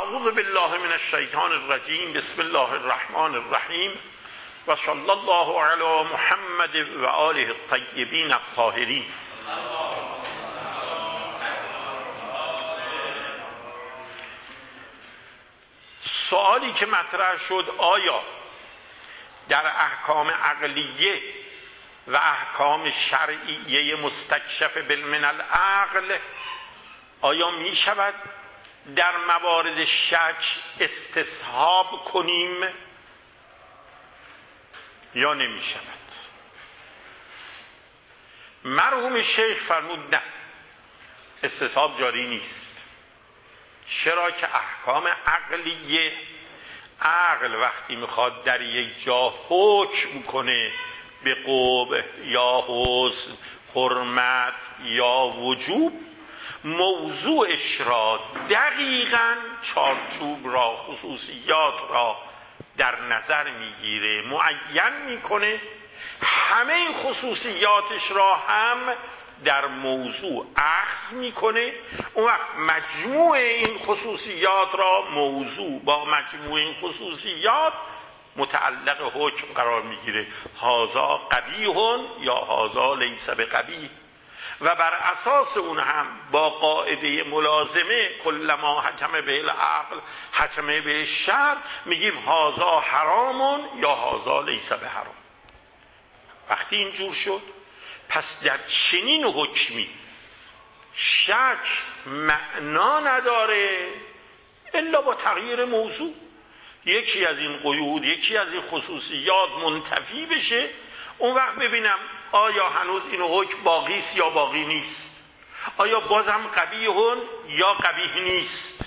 اعوذ بالله من الشیطان الرجیم. بسم الله الرحمن الرحیم و صلی الله علی محمد و آله الطیبین الطاهرین. سوالی که مطرح شد، آیا در احکام عقلیه و احکام شرعیه مستکشف من العقل آیا می شود در موارد شک استصحاب کنیم یا نمی شود؟ مرحوم شیخ فرمود نه، استصحاب جاری نیست. چرا که احکام عقلیه، عقل وقتی میخواد در یک جا حکم کنه به قبح یا حسن، حرمت یا وجوب، موضوعش را دقیقاً چارچوب را، خصوصیات را در نظر میگیره، معین میکنه، همه این خصوصیاتش را هم در موضوع اخذ میکنه. اون وقت مجموع این خصوصیات را، موضوع با مجموع این خصوصیات متعلق حکم قرار میگیره. هذا قبیح یا هذا لیس بقبیح، و بر اساس اون هم با قاعده ملازمه کلما حکم به العقل حکم به الشرع میگیم هذا حرام یا هذا لیس بحرام. وقتی اینجور شد، پس در چنین حکمی شک معنا نداره الا با تغییر موضوع. یکی از این قیود، یکی از این خصوصیات منتفی بشه، اون وقت ببینم آیا هنوز این حکم باقی است یا باقی نیست، آیا بازم قبیح یا قبیح نیست.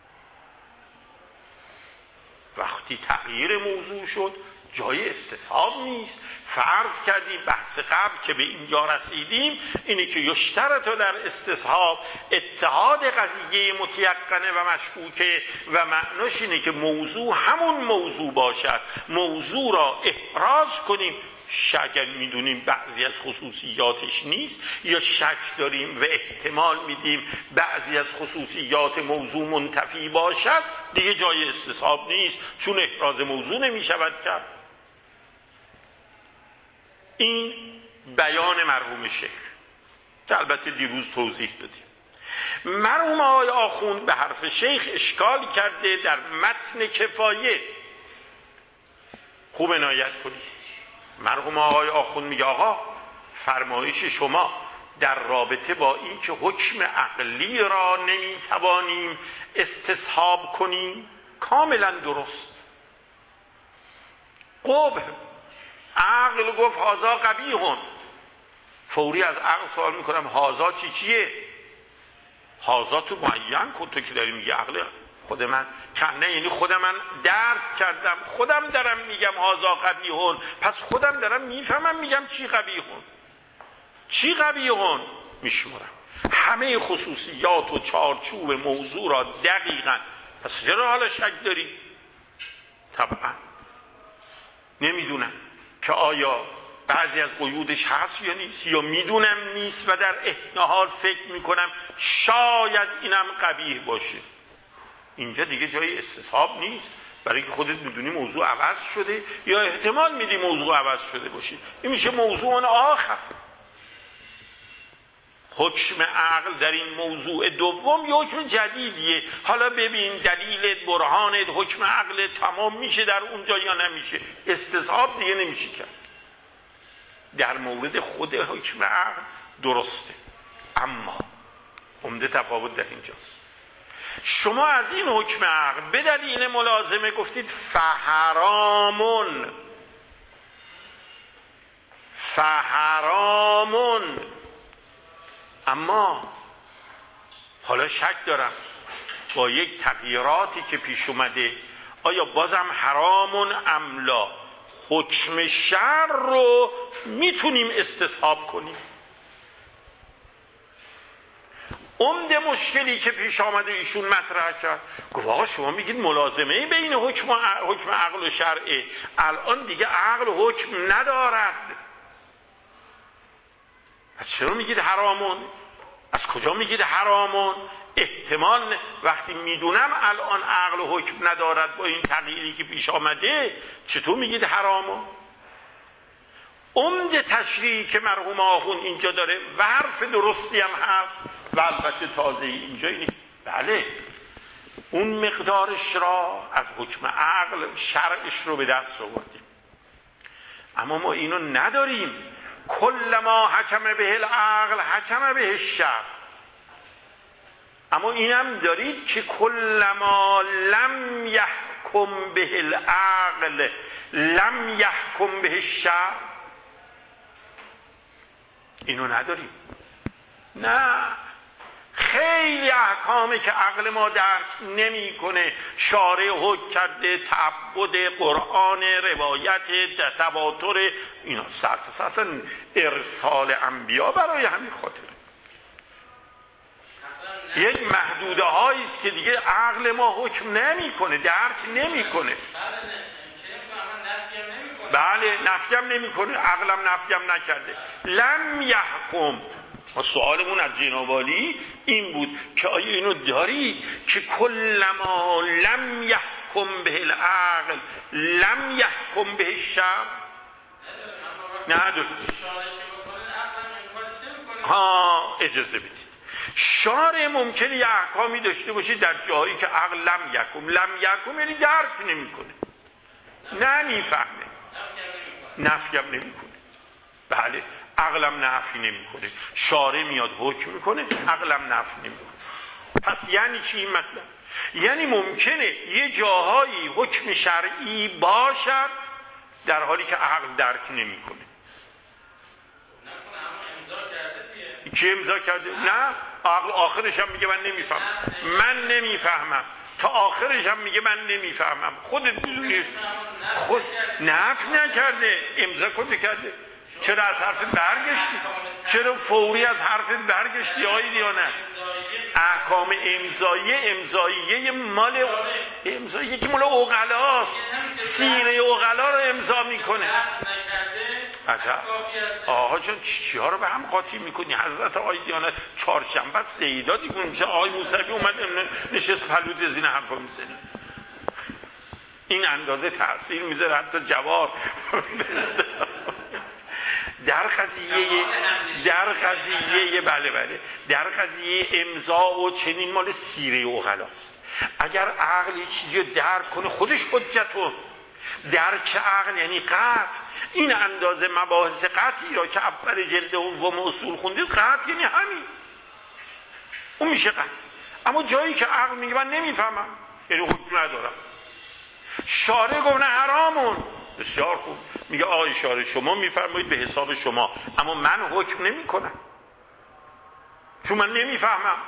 وقتی تغییر موضوع شد جای استصحاب نیست. فرض کردیم بحث قبل که به اینجا رسیدیم اینه که یشترط در استصحاب اتحاد قضیه متیقنه و مشکوکه، و معناش اینه که موضوع همون موضوع باشد، موضوع را احراز کنیم. اگر میدونیم بعضی از خصوصیاتش نیست یا شک داریم و احتمال میدیم بعضی از خصوصیات موضوع منتفی باشد، دیگه جای استصحاب نیست، چون احراز موضوع نمیشود کرد. این بیان مرحوم شیخ که البته دیروز توضیح دادیم. مرحوم آقای آخوند به حرف شیخ اشکال کرده در متن کفایه. خوب عنایت کنید. مرحوم آقای آخوند میگه آقا فرمایش شما در رابطه با این که حکم عقلی را نمیتوانیم استصحاب کنیم کاملا درست. قبح عقل گفت هازا قبیحون، فوری از عقل سوال میکنم هازا چیه؟ هازا تو معین کن، تو که داری میگه عقل خود من کنه، یعنی خودم من درک کردم، خودم دارم میگم هازا قبیحون، پس خودم دارم میفهمم میگم چی قبیحون، چی قبیحون میشمارم همه خصوصیات و چارچوب موضوع را دقیقاً. پس چرا حالا شک داری؟ طبعا نمیدونم که آیا بعضی از قیودش هست یا نیست، یا میدونم نیست و در احتمال فکر میکنم شاید اینم قبیح باشه. اینجا دیگه جای استصحاب نیست، برای که خودت میدونی موضوع عوض شده یا احتمال میدی موضوع عوض شده باشه. این میشه موضوع آخر. حکم عقل در این موضوع دوم یه حکم جدیدیه. حالا ببین دلیلت، برهانت، حکم عقل تمام میشه در اونجا یا نمیشه. استصحاب دیگه نمیشه کرد. در مورد خود حکم عقل درسته، اما عمده تفاوت در اینجاست. شما از این حکم عقل به دلیل ملازمه گفتید فحرامون، فحرامون، اما حالا شک دارم با یک تغییراتی که پیش اومده آیا بازم حرامون املا حکم شرع رو میتونیم استصحاب کنیم؟ عمده مشکلی که پیش آمده ایشون مطرح کرد، گفت آقا شما میگید ملازمه بین حکم عقل و شرعه، الان دیگه عقل حکم ندارد، پس چرا میگید حرامون؟ از کجا میگید حرامون؟ احتمال وقتی میدونم الان عقل حکم ندارد با این تغییری که پیش آمده، چطور میگید حرامون؟ عمده تشریحی که مرحوم آخوند اینجا داره و حرف درستی هم هست و البته تازه اینجا اینه که بله اون مقدارش را از حکم عقل شرعش رو به دست آوردیم، اما ما اینو نداریم. کل ما حکم به العقل حکم به الشرع. اما اینم دارید که کل ما لم یحکم به العقل لم یحکم به الشرع. اینو نداریم. نه، خیلی احکامی که عقل ما درک نمیکنه، شارع حکم کرده، تعبد، قرآن، روایت، تواتر، اینا سرتاسر اصلا ارسال انبیا برای همین خاطر یک محدوده هایی است که دیگه عقل ما حکم نمیکنه، درک نمیکنه. بله نفیم نمیکنه، عقلم نفیم نکرده. لم یحکم. ما سوالمون از جناب عالی این بود که آیا اینو داری که کل ما لم یحکم به العقل لم یحکم به الشرع؟ نه داری. ها اجازه بدید، شارع ممکنه یه احکامی داشته باشه در جایی که عقل لم یحکم یعنی درک نمیکنه، نمیفهمه، نفیم نمیکنه. بله عقلم نفی نمیکنه، شارع میاد حکم میکنه، عقلم نفی نمیکنه. پس یعنی چی این مطلب؟ یعنی ممکنه یه جاهایی حکم شرعی باشد در حالی که عقل درک نمیکنه. کی امضا کرده؟ نه، عقل آخرش هم میگه من نمیفهمم، تا آخرش هم میگه من نمیفهمم. خودت میدونی خود نفی نکرده، امضا کجا کرده؟ چرا از حرفت برگشتی؟ چرا فوری از حرفت برگشتی آیدی یا نه؟ احکام امضاییه مال امضاییه که مال عقلاست، سینه عقلا رو امضا میکنه. عجب آقا جان چی ها رو به هم قاطی میکنی؟ حضرت آقای دیانت چهارشنبه سیدا دیگه میشه آقای موسوی اومد نشست پلوت زین حرفا میزنه. این اندازه تاثیر میذاره حتی جوار در قضیه امضا و چنین مال سیره عقلاست. اگر عقل یه چیزی رو درک کنه خودش حجته. درک عقل یعنی قطع. این اندازه مباحث قطعی را که اول جلد دوم اصول خوندید، قطع یعنی همین، اون میشه قطع. اما جایی که عقل میگه من نمیفهمم یعنی حکم ندارم، شارع گفت نه حرامون، بسیار خوب، میگه آقای شارع شما میفرمایید به حساب شما، اما من حکم نمی کنم چون من نمیفهمم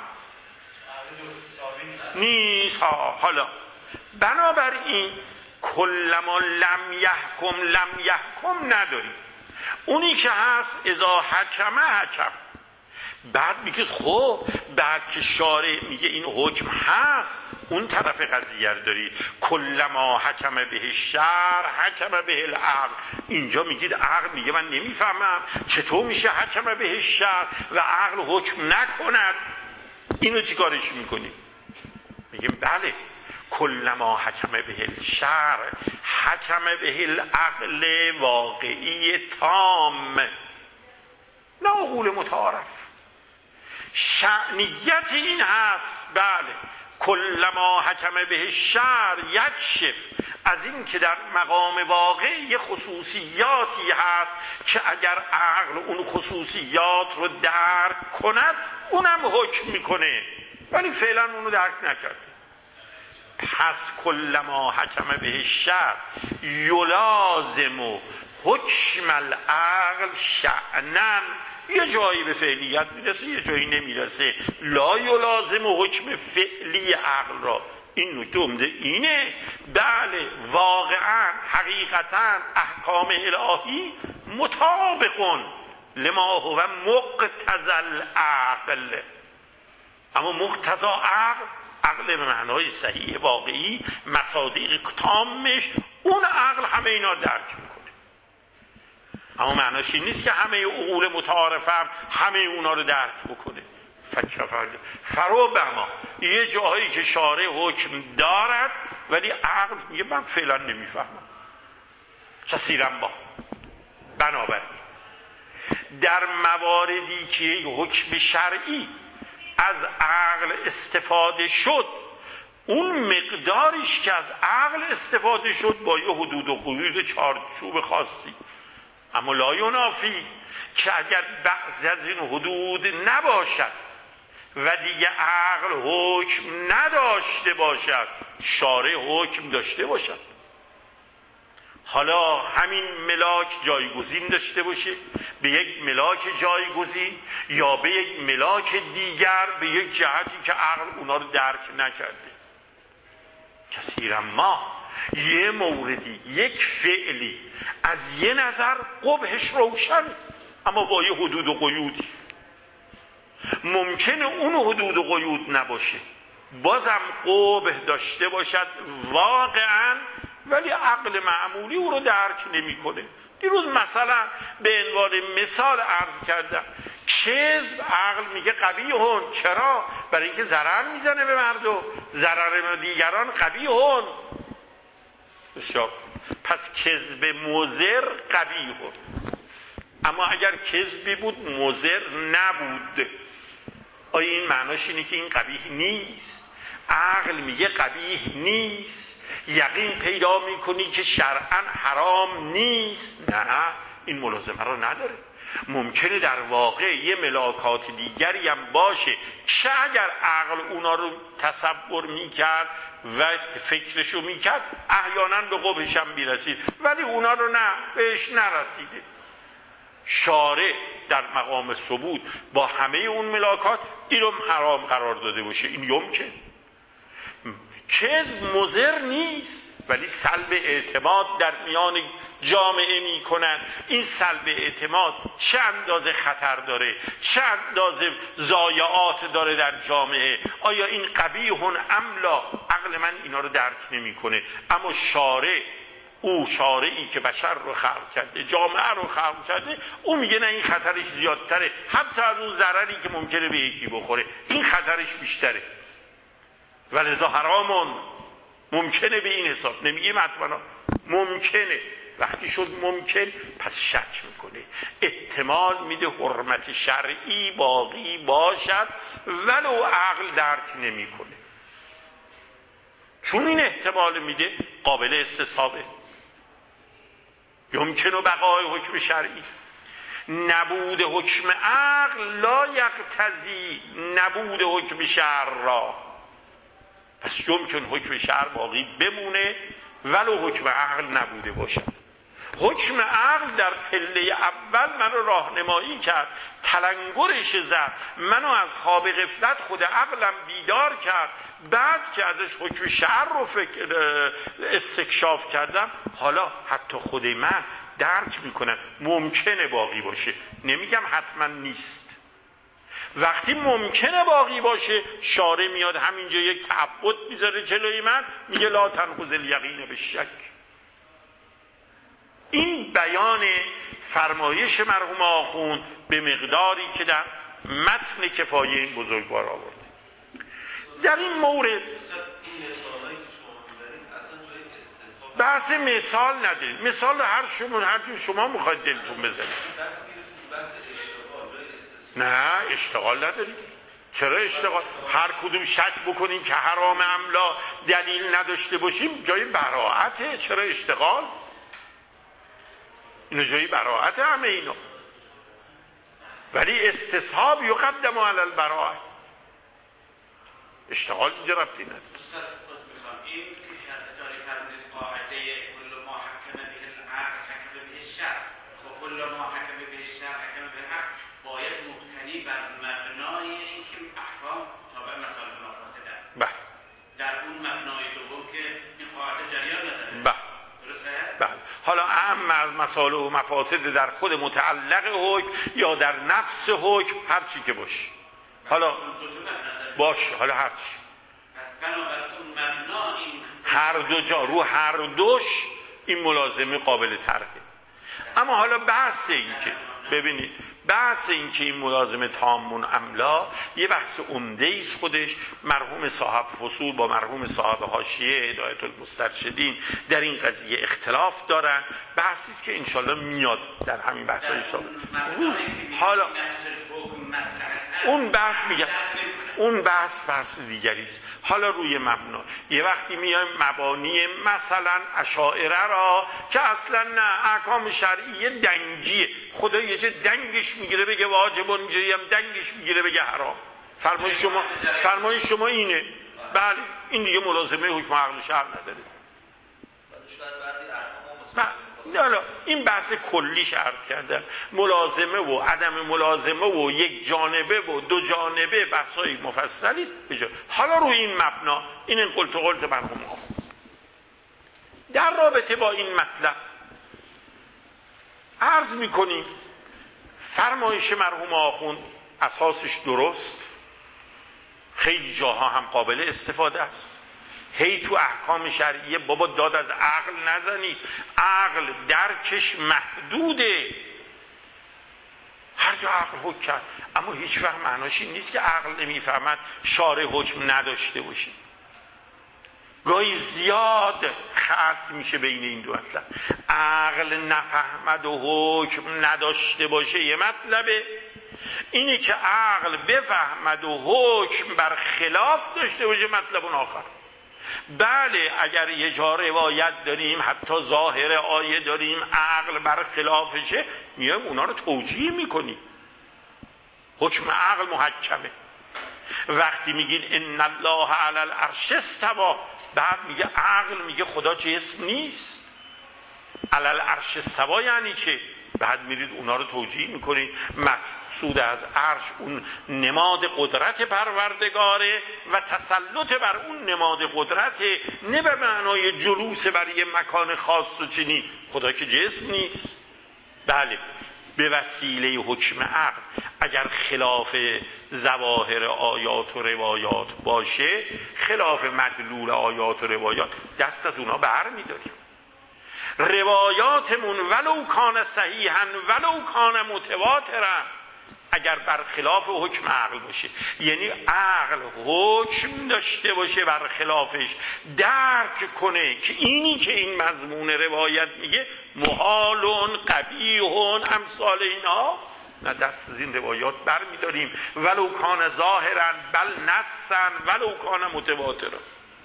نیست. حالا بنابراین کل ما لم یحکم نداریم. اونی که هست اذا حکم. بعد میگه خب بعد که شارع میگه این حکم هست، اون طرف قضیه رو دارید. کل ما حکم به الشرع حکم به العقل. اینجا میگید عقل میگه من نمیفهمم، چطور میشه حکم به الشرع و عقل حکم نکند؟ اینو چی کارش میکنیم؟ میگیم بله کل ما حکم به الشرع حکم به العقل واقعی تام، نه عقول متعارف. شأنیت این هست بله کل ما حکم به الشرع یکشف، از این که در مقام واقع یه خصوصیاتی هست که اگر عقل اون خصوصیات رو درک کند اونم حکم میکنه، ولی فعلا اونو درک نکرده. پس کل ما حکم به الشرع یلازم حکم العقل شأنن، یه جایی به فعلیت میرسه یه جایی نمیرسه. لا یلازم حکم فعلی عقل را. این نکته عمده اینه بله واقعا حقیقتا احکام الهی مطابقون لما هو مقتضی العقل، اما مقتضی عقل به معنای صحیح واقعی مصادیق تامش، اون عقل همه اینا درک میکنه. اما معناش این نیست که همه عقول متعارف هم همه اونا رو درک بکنه، فرو بما، یه جاهایی که شارع حکم دارد ولی عقل میگه من فعلا نمیفهمم. کثیرا با، بنابراین در مواردی که یک حکم شرعی از عقل استفاده شد، اون مقداریش که از عقل استفاده شد با یه حدود و قیود چارچوب خاصی، اما لا ینافی که اگر بعضی از این حدود نباشد و دیگه عقل حکم نداشته باشد، شارع حکم داشته باشد. حالا همین ملاک جایگزین داشته باشه به یک ملاک جایگزین یا به یک ملاک دیگر به یک جهتی که عقل اونا رو درک نکرده. کثیرا ما یه موردی، یک فعلی از یه نظر قبحش روشن، اما با یه حدود و قیودی. ممکنه اون حدود و قیود نباشه، بازم قبح داشته باشد واقعا، ولی عقل معمولی او رو درک نمیکنه. دیروز مثلا به عنوان مثال عرض کردم، کذب عقل میگه قبیحون. چرا؟ برای اینکه ضرر میزنه به مردم، ضرر دیگران قبیحون. بسیار پس کذب مضر قبیحون. اما اگر کذبی بود مضر نبود، آیا این معناش اینه که این قبیح نیست؟ عقل میگه قبیح نیست، یقین پیدا میکنی که شرعاً حرام نیست. نه، این ملازمه رو نداره. ممکنه در واقع یه ملاکات دیگری هم باشه که اگر عقل اونا رو تصور میکرد و فکرشو میکرد احیانا به قبحش هم میرسید، ولی اونا رو نه، بهش نرسیده. شارع در مقام ثبوت با همه اون ملاکات این رو حرام قرار داده باشه، این یمکن. کذب مضر نیست، ولی سلب اعتماد در میان جامعه می کنن. این سلب اعتماد چه اندازه خطر داره، چه اندازه ضایعات داره در جامعه. آیا این قبیح املا؟ عقل من اینا رو درک نمی کنه، اما شارع، او شارعی که بشر رو خلق کرده، جامعه رو خلق کرده، او میگه نه، این خطرش زیادتره، حتی از اون ضرری که ممکنه به یکی بخوره این خطرش بیشتره. ولذا حرامون، ممکنه به این حساب، نمیگیم حتما، ممکنه. وقتی شد ممکن پس شک میکنه، احتمال میده حرمت شرعی باقی باشد ولو عقل درک نمیکنه. چون این احتمال میده قابل استصحابه. یمکن و بقای حکم شرعی، نبود حکم عقل لا یقتضی نبود حکم شرع را. پس یمکن حکم شرع باقی بمونه ولو حکم عقل نبوده باشد. حکم عقل در پله اول منو راهنمایی کرد، تلنگرش زد، منو از خواب غفلت خود عقلم بیدار کرد. بعد که ازش حکم شرع رو استکشاف کردم، حالا حتی خود من درک میکنم ممکنه باقی باشه، نمیگم حتما نیست. وقتی ممکنه باقی باشه، شارع میاد همینجا یک تعبد میذاره جلوی من، میگه لا تنقض الیقین بالشک. این بیان فرمایش مرحوم آخوند به مقداری که در متن کفایه این بزرگوار آورده. در این مورد بحث مثال نداریم، مثال هر جور شما میخواید دلتون بزنید. نه، اشتغال نداریم. چرا اشتغال؟ هر کدوم شک بکنیم که حرام املا دلیل نداشته باشیم جای براعته. چرا اشتغال؟ اینو جای براعته همه اینا، ولی استصحاب یقدم علی البراءه. اشتغال اینجا ربطی نداره. این که حضرت علی فرمودید قاعده کل ما حکم به العقل حکم به الشرع و کل ما حکم به الشرع حکم به العقل، باید مبتنی بر مبنای اینکه احکام تابع مصالح مفاسد است. بله. در اون مبنای دوم که این قاعده جریان نداره. بله. درسته؟ بله. حالا اهم مصالح و مفاسد در خود متعلق حکم یا در نفس حکم هر چی که باشه. حالا باشه، حالا هر چی. هر دو جا رو هر دوش این ملازمه قابل طرحه. اما حالا بحث این که ببینید بحث این که این ملازمه تامون املا یه بحث عمده است خودش. مرحوم صاحب فصول با مرحوم صاحب حاشیه هدایت المسترشدین در این قضیه اختلاف دارن. بحثی است که انشالله میاد در همین بحث‌های سابق. حالا اون بحث میگم اون بحث دیگری است. حالا روی مبنا یه وقتی میایم مبانی مثلا اشاعره را که اصلا نه احکام شرعیه دنگیه، خدا یه جا دنگش میگیره بگه واجب، اونجایی هم دنگش میگیره بگه حرام. فرمای شما اینه. بله این دیگه ملازمه حکم عقل شرع نداره. حالا این بحث کلیش عرض کردم، ملازمه و عدم ملازمه و یک جانبه و دو جانبه بحثای مفصلی است. حالا روی این مبنا این قلت مرحوم آخوند در رابطه با این مطلب عرض میکنیم فرمایش مرحوم آخوند اساسش درست، خیلی جاها هم قابل استفاده است. هی تو احکام شرعیه بابا داد از عقل نزنید، عقل درکش محدوده، هر جا عقل حکم کرد. اما هیچ وقت معناش این نیست که عقل نمیفهمد شارع حکم نداشته باشه. گاهی زیاد خلط میشه بین این دو مطلب. عقل نفهمد و حکم نداشته باشه یه مطلبه، اینی که عقل بفهمد و حکم بر خلاف داشته باشه مطلب آخر. بله اگر یه جا روایت داریم حتی ظاهر آیه داریم عقل بر خلافشه، میایم اونا رو توجیه میکنیم، حکم عقل محکمه. وقتی میگین ان الله علی العرش استوی، بعد میگه عقل میگه خدا جسم نیست. علی العرش استوی یعنی چه؟ بعد میرید اونا رو توجیه میکنید. مقصود از عرش اون نماد قدرت پروردگاره و تسلط بر اون نماد قدرت، نه به معنای جلوس بر یه مکان خاص و چنین. خدا که جسم نیست. بله به وسیله حکم عقل اگر خلاف ظواهر آیات و روایات باشه، خلاف مدلول آیات و روایات، دست از اونا بر میداریم. روایاتمون ولو کان صحیحا ولو کان متواترا اگر برخلاف حکم عقل باشه، یعنی عقل حکم داشته باشه برخلافش، درک کنه که اینی که این مضمون روایت میگه محالون قبیحون امثال اینا، نه دست از این روایات بر میداریم. ولو کان ظاهرا بل نصا ولو کان متواترا.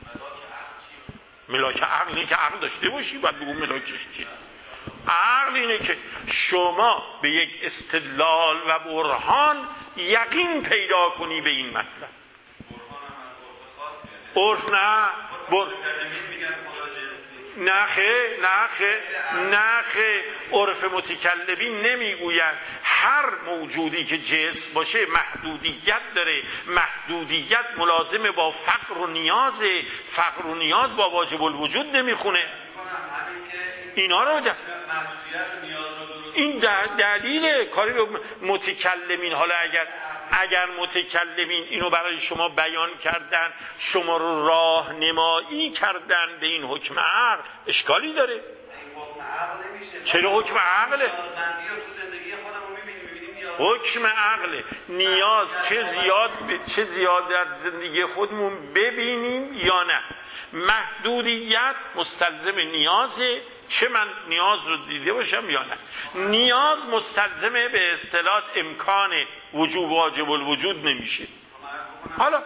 ملاک عقل اینه که عقل داشته باشی، باید بگو ملاکش چیه. عقل اینه که شما به یک استدلال و برهان یقین پیدا کنی به این مطلب. عرف نه خیر عرف متکلمین نمیگویند هر موجودی که جسم باشه محدودیت داره، محدودیت ملازمه با فقر و نیازه، فقر و نیاز با واجب الوجود نمیخونه. اینا رو این دلیل کاری به متکلمین. حالا اگر متکلمین اینو برای شما بیان کردن، شما رو راهنمایی کردن به این حکم عقل، اشکالی داره؟ چرا حکم عقله؟ حکم عقله. نیاز چه زیاد در زندگی خودمون ببینیم یا نه. محدودیت مستلزم نیازه، چه من نیاز رو دیده باشم یا نه. نیاز مستلزمه به اصطلاح امکان وجوب واجب الوجود نمیشه. حالا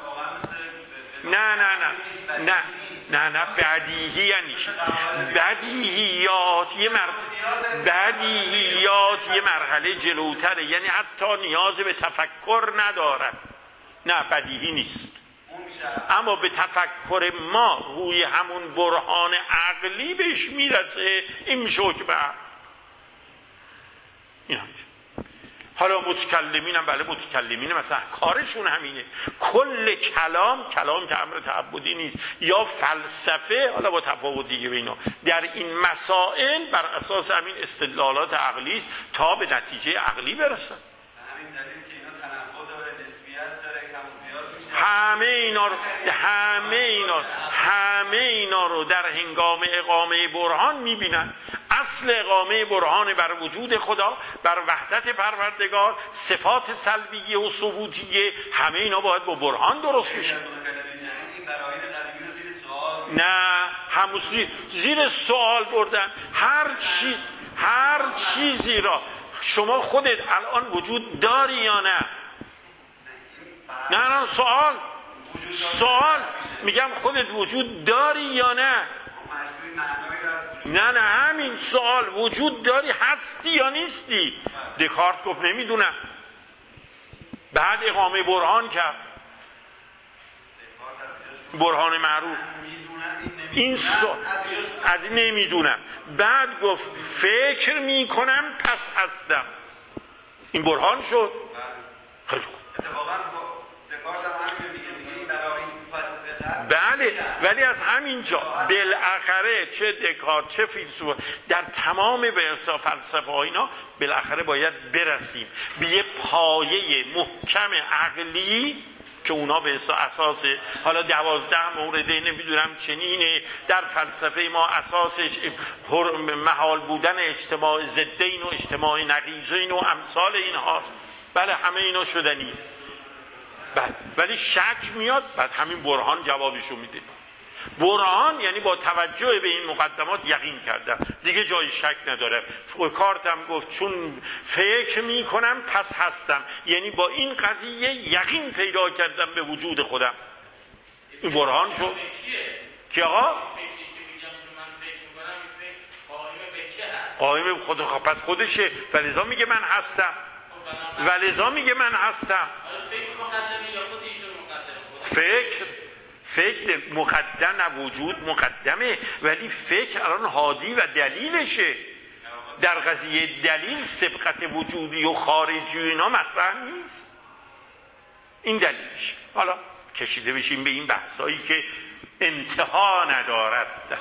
نه بدیهی یعنی چی؟ بدیهیات یه مرحله جلوتره، یعنی حتی نیاز به تفکر ندارد. نه بدیهی نیست، اما به تفکر ما روی همون برهان عقلی بهش میرسه، این میشه حکم عقل. این همچه. حالا متکلمین هم بله متکلمین مثلا کارشون همینه، کل کلام که امر تعبدی نیست یا فلسفه، حالا با تفاوت دیگه بینا در این مسائل بر اساس همین استدلالات عقلی است تا به نتیجه عقلی برسن. همین دلیل که اینا تنوع داره، نسبیت داره، کم و زیاد میشه. همه اینا رو در هنگام اقامه برهان میبینن. اصل اقامه برهان بر وجود خدا، بر وحدت پروردگار، صفات سلبیه و ثبوتیه، همه اینا باید با برهان درست بشه. نه همون زیر سوال بردن هر چیزی را شما خودت الان وجود داری یا نه؟ نه سوال میگم خودت وجود داری یا نه؟ نه همین سوال وجود داری، هستی یا نیستی؟ دکارت گفت نمیدونم، بعد اقامه برهان کرد، برهان معروف. این از این نمیدونم، بعد گفت فکر میکنم پس هستم، این برهان شد. خیلی خوب. بله، ولی از همین جا بالاخره چه دکارت چه فیلسوف در تمام فلسفه ها اینا بالاخره باید برسیم به یه پایه محکم عقلی که اونا به اساس حالا 12 مورده نمیدونم چنینه در فلسفه ما، اساسش محال بودن اجتماع ضدین و اجتماع نقیضین و امثال این هاست. بله همه اینا شدنی، بله، ولی شک میاد، بعد همین برهان جوابشو میده. برهان یعنی با توجه به این مقدمات یقین کردم، دیگه جای شک نداره. کارتم گفت چون فکر میکنم پس هستم، یعنی با این قضیه یقین پیدا کردم به وجود خودم. این برهان شد. کی آقا؟ قائم به خود، پس خودشه، ولذا میگه من هستم. فکر مقدم، نه وجود مقدمه، ولی فکر الان هادی و دلیلشه. در قضیه دلیل سبقت وجودی و خارجی اینا مطرح نیست، این دلیلش. حالا کشیده بشیم به این بحثایی که انتها ندارد.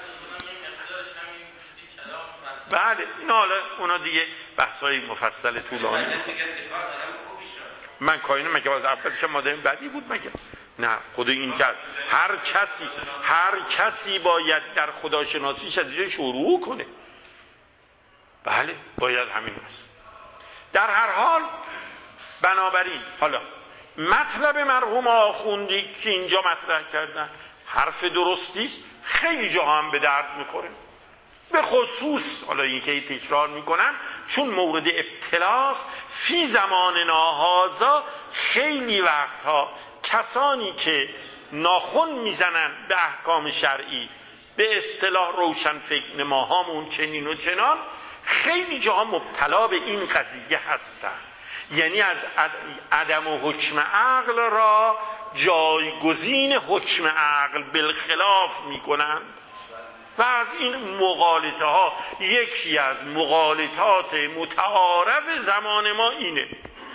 بله این حالا اونا دیگه بحثای مفصل طولانی میخواد. من کاینه مگه از اولش مادر بدی بود مگه؟ نه، خود این کرد هر کسی باید در خداشناسیش از اینجا شروع کنه. بله باید همین است. در هر حال بنابراین حالا مطلب مرحوم آخوندی که اینجا مطرح کردن حرف درستیست، خیلی جا هم به درد میخوره. به خصوص حالا این که تکرار میکنم چون مورد ابتلاست، فی زماننا هذا خیلی وقتها کسانی که ناخن میزنن به احکام شرعی، به اصطلاح روشن فکر نماهامون چنین و چنان، خیلی جاها مبتلا به این قضیه هستن، یعنی از عدم و حکم عقل را جایگزین حکم عقل بالخلاف میکنن. و از این مغالطه ها یکی از مغالطات متعارف زمان ما اینه.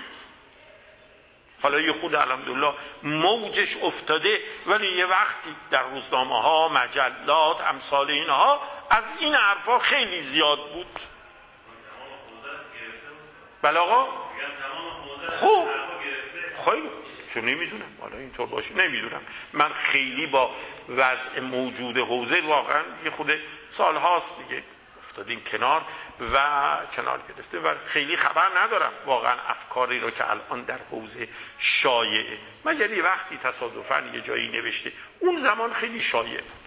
حالا یه خود الحمدلله موجش افتاده، ولی یه وقتی در روزنامه ها، مجلات، امثال اینها از این حرفا خیلی زیاد بود. بله آقا؟ خوب، خیلی خوب، چون نمیدونم حالا اینطور باشه، نمیدونم. من خیلی با وضع موجود حوزه واقعا یه خود سال هاست دیگه افتادیم کنار گرفتیم و خیلی خبر ندارم واقعا افکاری رو که الان در حوزه شایعه، مگر یه وقتی تصادفاً یه جایی نوشته، اون زمان خیلی شایع بود.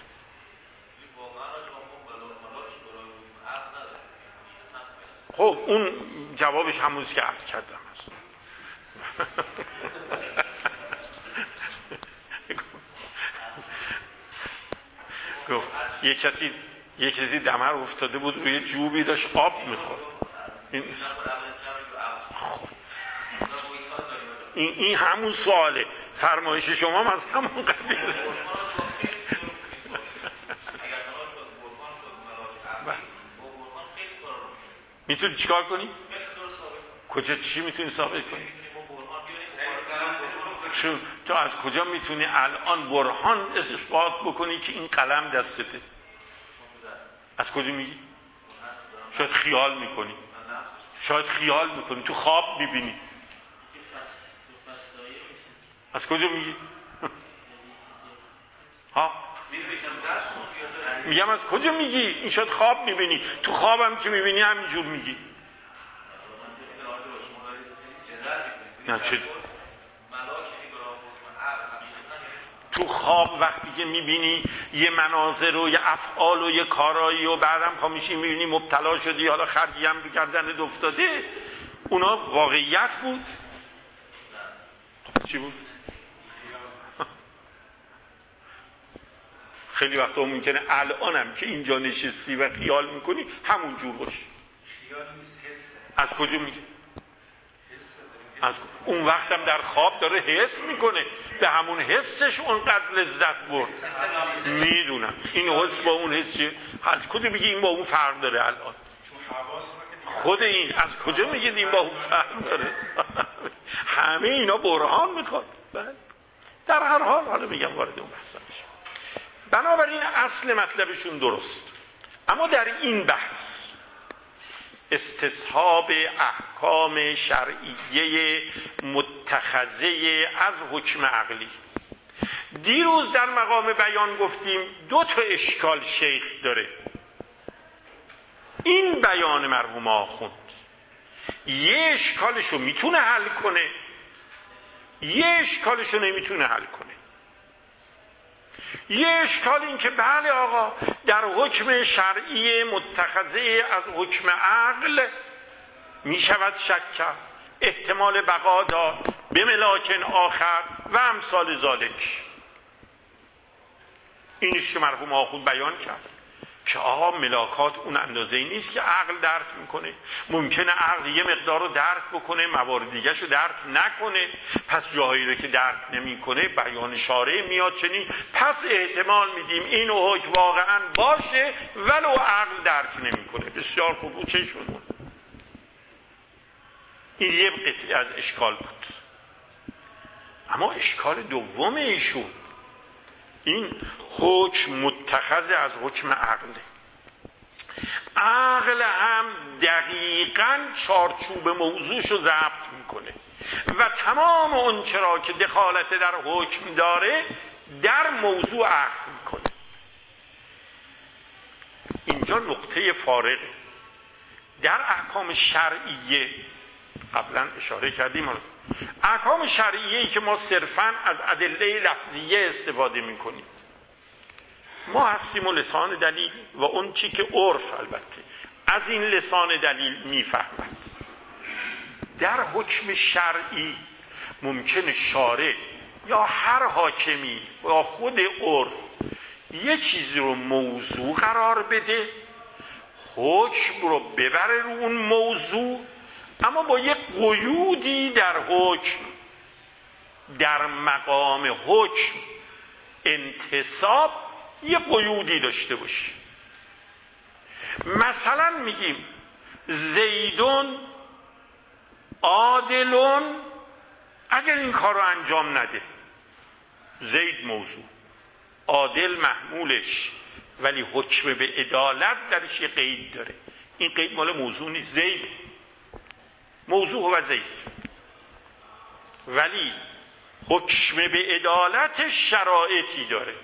خب اون جوابش همونیست که عرض کردم هست. گفت یه کسی دمر افتاده بود روی جوبی داشت آب میخورد. این همون سواله، فرمایش شما هم از همون قبیل. میتونی چیکار کنی؟ کجا چی میتونی ثابت کنی؟ تو از کجا میتونی الان برهان اثبات بکنی که این قلم دستته؟ از کجا میگی؟ شاید خیال میکنی، تو خواب میبینی. از کجا میگی؟ ها؟ میگم از کجا میگی؟ این شاید خواب میبینی، تو خوابم که میبینی همینجور میگی. نه چه تو خواب وقتی که میبینی یه مناظر و یه افعال و یه کارایی و بعدم پا میشی میبینی مبتلا شدی، حالا خرجی هم گردنت افتاده، اونا واقعیت بود؟ چی بود؟ خیلی وقتا ممکنه الانم که اینجا نشستی و خیال میکنی همون جور باشی. خیال نیست، حسه. از کجا میگه؟ از اون وقتم در خواب داره حس میکنه، به همون حسش اونقدر لذت برد. میدونم این حس با اون حس چیه؟ کجا میگه این با اون فرق داره الان؟ خود این از کجا میگه این با اون فرق داره؟ همه اینا برهان میخواد. در هر حال حالا میگم وارد اون بحث نشیم. بنابراین اصل مطلبشون درست، اما در این بحث استصحاب احکام شرعیه متخذه از حکم عقلی. دیروز در مقام بیان گفتیم دو تا اشکال شیخ داره این بیان مرحوم آخوند. یه اشکالشو میتونه حل کنه، یه اشکالشو نمیتونه حل کنه. یه اشکال این که بله آقا در حکم شرعی متخذه از حکم عقل می شود شک کرد، احتمال بقا داد به ملاکن آخر و امثال ذالک. اینیش که مرحوم آخوند بیان کرد که آقا ملاکات اون اندازه‌ای نیست که عقل درک میکنه. ممکنه عقل یه مقدار رو درک بکنه، موارد دیگه رو درک نکنه، پس جاهایی رو که درک نمیکنه بیان شارع میاد چنین، پس احتمال میدیم این حکم واقعا باشه ولو عقل درک نمیکنه. بسیار خوب، او چشممون. این یه قطعه از اشکال بود. اما اشکال دوم ایشون این حکم متخذ از حکم عقله. عقل هم دقیقاً چارچوب موضوعشو ضبط میکنه و تمام اون چرا که دخالت در حکم داره در موضوع اخذ میکنه. اینجا نقطه فارغه. در احکام شرعیه قبلا اشاره کردیم، احکام شرعیه‌ای که ما صرفاً از ادله لفظیه استفاده میکنیم، ما هستیم و لسان دلیل و اون چی که عرف البته از این لسان دلیل میفهمد. در حکم شرعی ممکنه شارع یا هر حاکمی یا خود عرف یه چیزی رو موضوع قرار بده، حکم رو ببره رو اون موضوع، اما با یه قیودی در حکم، در مقام حکم انتصاب یه قیودی داشته باشه. مثلا میگیم زیدون عادلون، اگر این کار رو انجام نده، زید موضوع، عادل محمولش، ولی حکم به عدالت درش یه قید داره. این قید مال موضوع نیست، زید موضوع و زید، ولی حکم به عدالت شرایطی داره.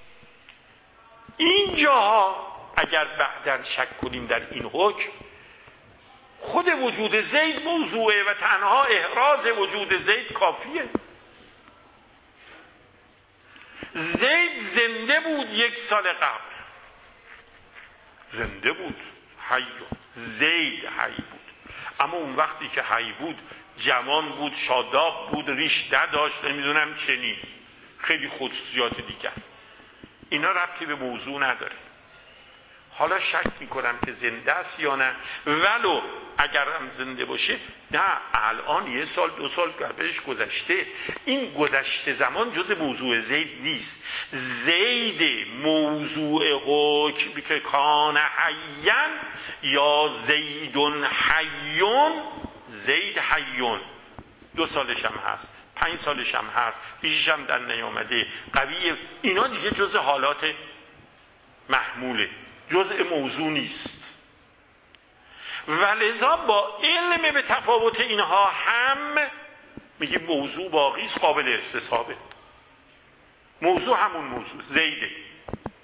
اینجاها اگر بعداً شک کنیم در این حکم، خود وجود زید موضوعه و تنها احراز وجود زید کافیه. زید زنده بود 1 سال قبل، زنده بود، حی، زید حی بود، اما اون وقتی که حی بود جوان بود، شاداب بود، ریش نداشت، نمیدونم چنین خیلی خصوصیات دیگر. اینا ربطی به موضوع نداره. حالا شک میکنم که زنده است یا نه، ولو اگر هم زنده باشه، نه الان 1 سال 2 سال بهش گذشته، این گذشته زمان جز موضوع زید نیست. زید موضوع حکم که کان حیان یا زیدون حیون، زید حیون 2 سالش هم هست، 5 سالش هم هست، پیشش هم در نیامده، قویه، اینا دیگه جز حالات محموله، جزء موضوع نیست. ولذا با علم به تفاوت اینها هم میگه موضوع باقی است، قابل استصحابه. موضوع همون موضوع زیده.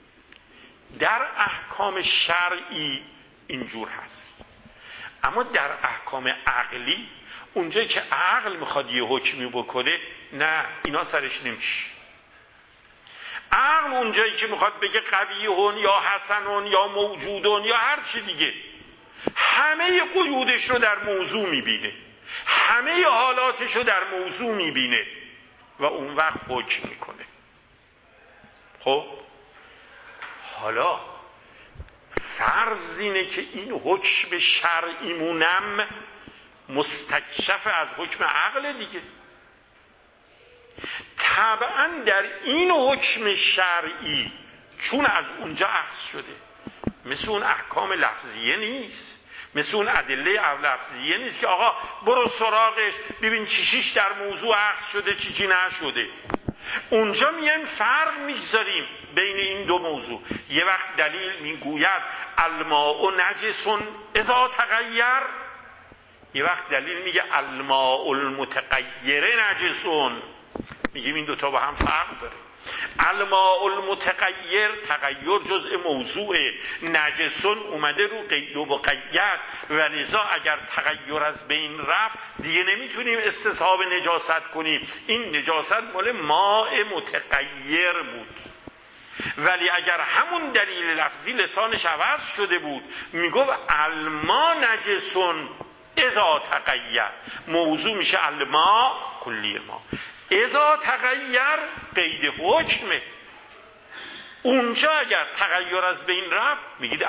در احکام شرعی اینجور هست، اما در احکام عقلی اونجایی که عقل میخواد یه حکمی بکنه نه، اینا سرش نمیشه. عقل اونجایی که میخواد بگه قبیحون یا حسنون یا موجودون یا هر چی دیگه، همه قیودش رو در موضوع میبینه، همه حالاتش رو در موضوع میبینه و اون وقت حکم میکنه. خب حالا فرض اینه که این حکم شرعیمونم مستکشف از حکم عقل دیگه. طبعا در این حکم شرعی چون از اونجا اخذ شده، مثل اون احکام لفظیه نیست، مثل اون ادله لفظیه نیست که آقا برو سراغش ببین چیش در موضوع اخذ شده چی نشده. اونجا میایم فرق میگذاریم بین این دو موضوع. یه وقت دلیل میگوید الماء نجس اذا تغیر، یه وقت دلیل میگه الماء المتغیر نجس. میگیم این دوتا با هم فرق داره. الماء المتغیر تغییر جزء موضوع، نجسون اومده رو قید و مقید و لذا اگر تغییر از بین رفت دیگه نمیتونیم استصحاب نجاست کنیم. این نجاست مال ماء متغیر بود، ولی اگر همون دلیل لفظی لسانش عوض شده بود میگفت الماء نجسون اذا تغیر، موضوع میشه الماء کلی ما، اذا تغیر قید حکمه. اونجا اگر تغییر از بین رفت میگید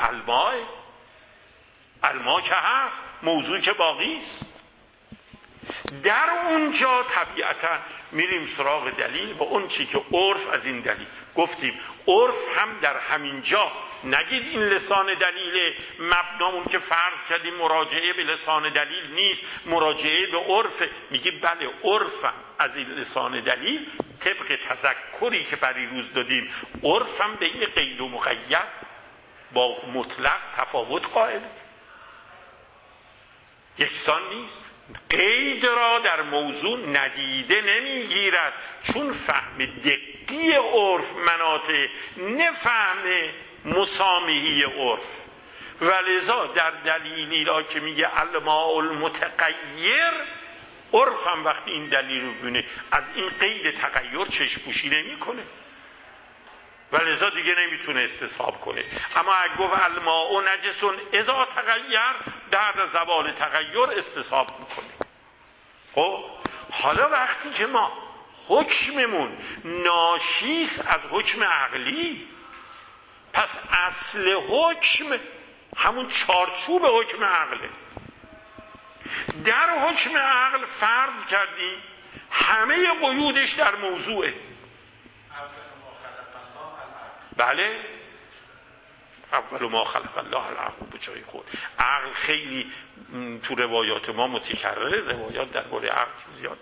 الماء که هست، موضوع که باقی است. در اونجا طبیعتا میریم سراغ دلیل و اون چی که عرف از این دلیل گفتیم. عرف هم در همین جا نگید این لسان دلیل، مبنامون که فرض کردیم مراجعه به لسان دلیل نیست، مراجعه به عرف. میگی بله عرفم از این لسان دلیل طبق تذکری که پریروز دادیم، عرفم بین قید و مقید با مطلق تفاوت قائله، یکسان نیست. قید را در موضوع ندیده نمیگیرد چون فهم دقیق عرف مناطه، نه فهم مسامحی عرف. ولذا در دلیلی را که میگه الماء المتغیر، عرف هم وقتی این دلیل رو ببینه از این قید تغییر چشم‌پوشی نمیکنه، ولذا دیگه نمیتونه استصحاب کنه. اما اگه گفت الماء نجس اذا تغیر، بعد از زوال تغییر استصحاب میکنه. خب حالا وقتی که ما حکممون ناشیست از حکم عقلی، پس اصل حکم همون چارچوب حکم عقله. در حکم عقل فرض کردیم همه قیودش در موضوعه. بله، اول ما خلق الله العقل به جای خود. عقل خیلی تو روایات ما متکرره، روایات درباره عقل زیاد.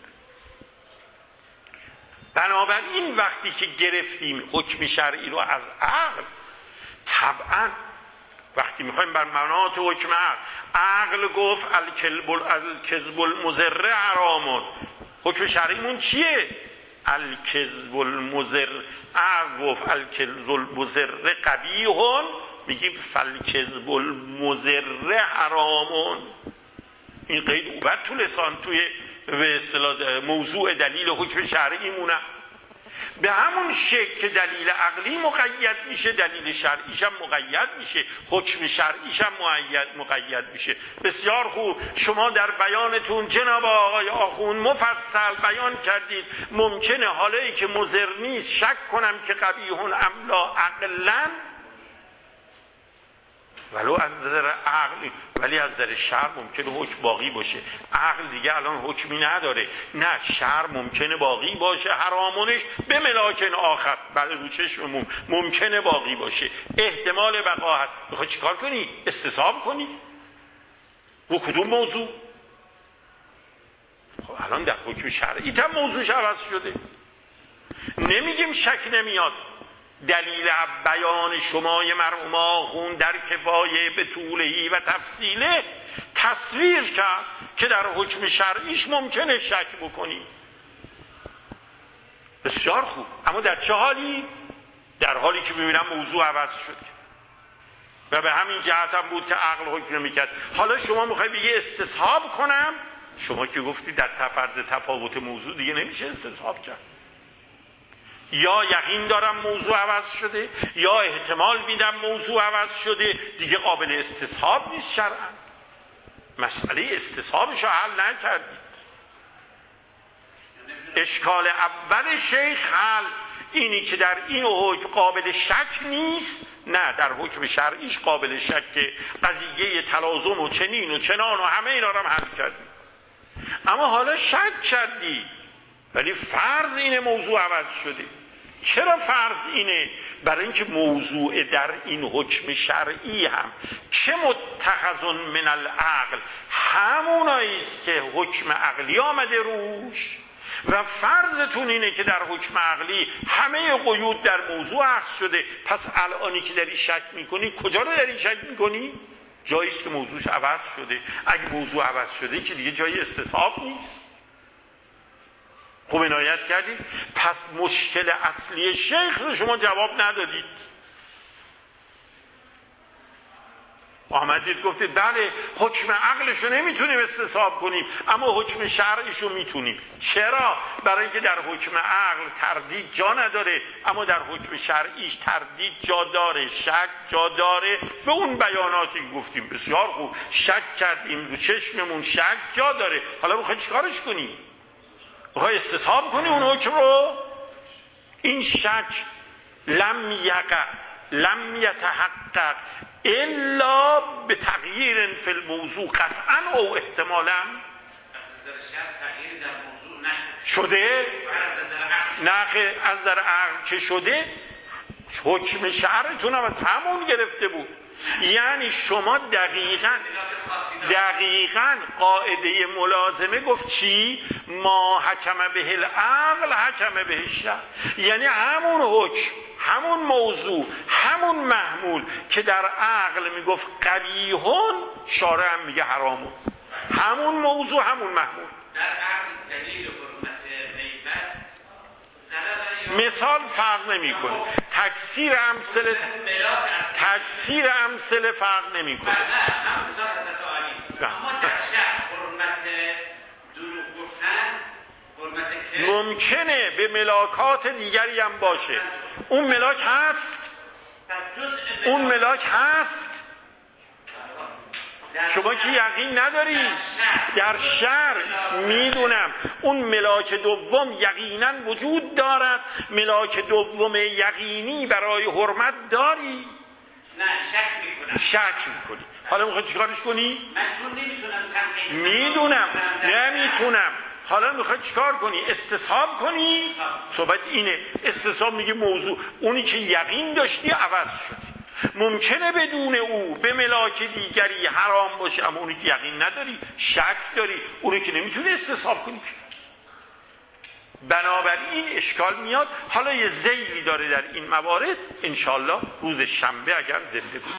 بنابراین وقتی که گرفتیم حکم شرعی رو از عقل، طبعا وقتی میخوایم بر مناط حکم عقل گفت الکذب المضر حرامون، حکم شرعیمون چیه؟ الکذب المضر. عقل گفت الکذب المضر قبیحون، میگیم فالکذب المضر حرامون. این قید اومد تو لسان، توی به اصطلاح موضوع دلیل حکم شرعی مونه. به همون شکل که دلیل عقلی مقید میشه، دلیل شرعیش هم مقید میشه، حکم شرعیش هم مقید میشه. بسیار خوب، شما در بیانتون جناب آقای آخوند مفصل بیان کردید ممکنه حالی که مضر نیست شک کنم که قبیحون املا عقلن، ولو از نظر عقل، ولی از نظر شرع ممکنه حکم باقی باشه. عقل دیگه الان حکمی نداره، نه شرع ممکنه باقی باشه، حرامونش به ملاکن آخر برای رو چشممون ممکنه باقی باشه، احتمال بقا هست. میخوای چیکار کنی؟ استصحاب کنی رو کدوم موضوع؟ خب الان در حکم شرعی هم موضوعش عوض شده. نمیگیم شک نمیاد، دلیل بیان شمای مرحوم آخوند در کفایه به طولهی و تفصیله تصویر کرد که در حکم شرعیش ممکنه شک بکنیم. بسیار خوب، اما در چه حالی؟ در حالی که ببینم موضوع عوض شده. و به همین جهت هم بود که عقل حکم میکرد. حالا شما میخوای بگی استصحاب کنم، شما که گفتی در فرض تفاوت موضوع دیگه نمیشه استصحاب کرد. یا یقین دارم موضوع عوض شده، یا احتمال میدم موضوع عوض شده، دیگه قابل استصحاب نیست شرعا. مسئله استصحابش رو حل نکردید. اشکال اول شیخ حل اینی که در این حکم قابل شک نیست، نه در حکم شرعیش قابل شک، قضیه تلازم و چنین و چنان و همه اینا رو هم حل کردی. اما حالا شک کردی ولی فرض اینه موضوع عوض شده. چرا فرض اینه؟ برای اینکه موضوع در این حکم شرعی هم که متخذ من العقل هموناییست که حکم عقلی آمده روش، و فرضتون اینه که در حکم عقلی همه قیود در موضوع اخذ شده. پس الانی که داری شک میکنی، کجا رو داری شک میکنی؟ جاییست که موضوعش عوض شده. اگه موضوع عوض شده که دیگه جای استصحاب نیست. خوب عنایت کردید. پس مشکل اصلی شیخ رو شما جواب ندادید. آمدید گفتید بله حکم عقلش رو نمیتونیم استصحاب کنیم اما حکم شرعش رو میتونیم. چرا؟ برای اینکه در حکم عقل تردید جا نداره اما در حکم شرعیش تردید جا داره، شک جا داره. به اون بیاناتی که گفتیم بسیار خوب، شک کردیم رو چشممون، شک جا داره. حالا بخوای چیکارش کنی؟ بخوای استصحاب کنی اون حکم رو؟ این شک لم یتحقق الا به تغییر فی الموضوع قطعا او احتمالا شده. نه از نظر عقل که شده، حکم شرعتون هم از همون گرفته بود. یعنی شما دقیقاً قاعده ملازمه گفت چی؟ ما حکم به العقل حکم به الشرع. یعنی همون حکم، همون موضوع، همون محمول که در عقل میگفت قبیحون، شارع هم میگه حرامون. همون موضوع، همون محمول. در عقل دلیل حرمت غیبت مثال فرق نمیکنه. تکثیر امثله فرق نمیکنه. نه هم مثال حضرت عالی. اما در شرع حرمت دروغ گفتن، حرمت ممکنه به ملاکات دیگری هم باشه. اون ملاک هست. اون ملاک هست. شما که یقین نداری. در شرع میدونم اون ملاک دوم یقینا وجود دارد. ملاک دوم یقینی برای حرمت داری؟ نه شک میکنی. حالا میخوای چیکارش کنی؟ من چون نمیتونم میدونم نمیتونم. حالا میخوای چیکار کنی؟ استصحاب کنی؟ صحبت اینه. استصحاب میگه موضوع اونی که یقین داشتی عوض شد. ممکنه بدون او به ملاک دیگری حرام باشه اما اونی که یقین نداری، شک داری، اونی که نمیتونی استصحاب کنی. بنابراین اشکال میاد. حالا یه ذیلی داره در این موارد. انشالله روز شنبه اگر زنده بود